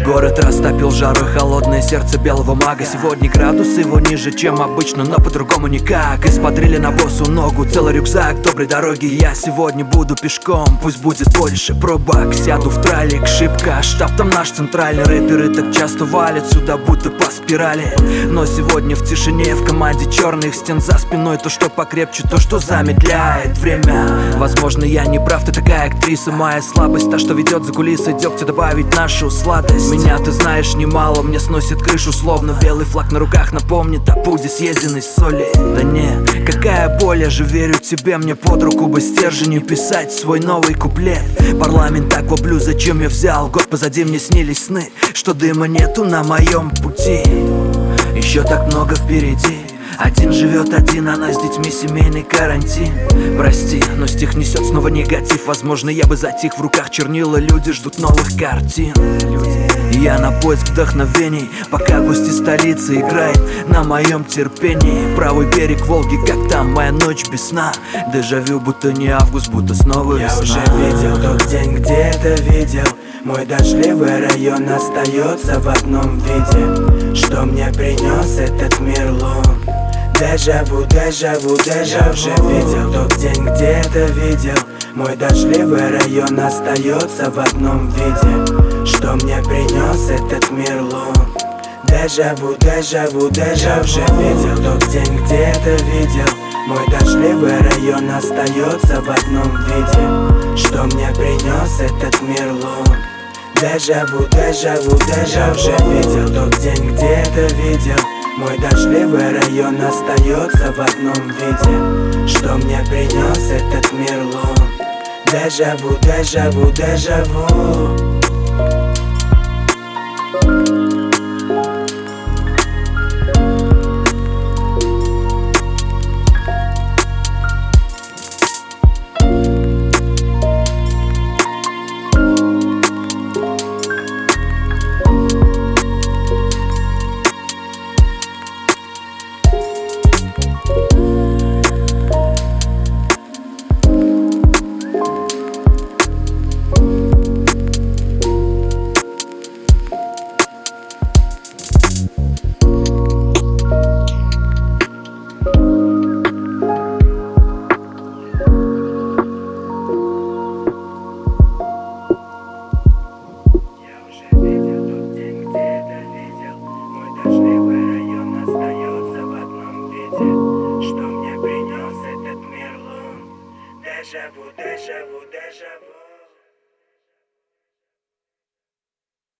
Город растопил жару и холодное сердце белого мага. Сегодня градус его ниже, чем обычно, но по-другому никак. Из-под рели на босу ногу целый рюкзак доброй дороги. Я сегодня буду пешком, пусть будет больше пробок. Сяду в тралик, шибко, штаб там наш центральный. Рэперы так часто валят сюда, будто по спирали. Но сегодня в тишине, в команде черных стен за спиной. То, что покрепче, то, что замедляет время. Возможно, я не прав, ты такая актриса. Моя слабость, та, что ведет за кулисы дегтя добавить нашу сладость. Меня ты знаешь немало, мне сносит крышу словно белый флаг на руках напомнит о пуде съеденной соли. Да не, какая боль, я же верю тебе. Мне под руку бы стержень писать свой новый куплет. Парламент акваблю, зачем я взял? Год позади, мне снились сны, что дыма нету на моем пути. Еще так много впереди. Один живет один, она с детьми, семейный карантин. Прости, но стих несет снова негатив. Возможно, я бы затих, в руках чернила, люди ждут новых картин. Я на поиск вдохновений, пока гости столицы играет на моем терпении. Правый берег Волги, как там моя ночь без сна. Дежавю, будто не август, будто снова весна. Я уже видел тот день, где это видел. Мой дождливый район остается в одном виде. Что мне принес этот мир лун? Дежавю, дежавю, дежавю. Я уже видел тот день, где это видел. Мой дождливый район остается в одном виде. Что мне принес этот мир лун? Дежавю, дежавю, дежавю. Я уже видел тот день, где это видел. Мой дождливый район остается в одном виде. Что мне принес этот мир лун? Дежавю, дежавю, дежавю. Я уже видел тот день, где это видел. Мой дождливый район остается в одном виде. Что мне принес этот мир лун? Дежавю, дежавю, дежавю. Что мне принес этот мир лун? Дежавю, дежавю, дежавю.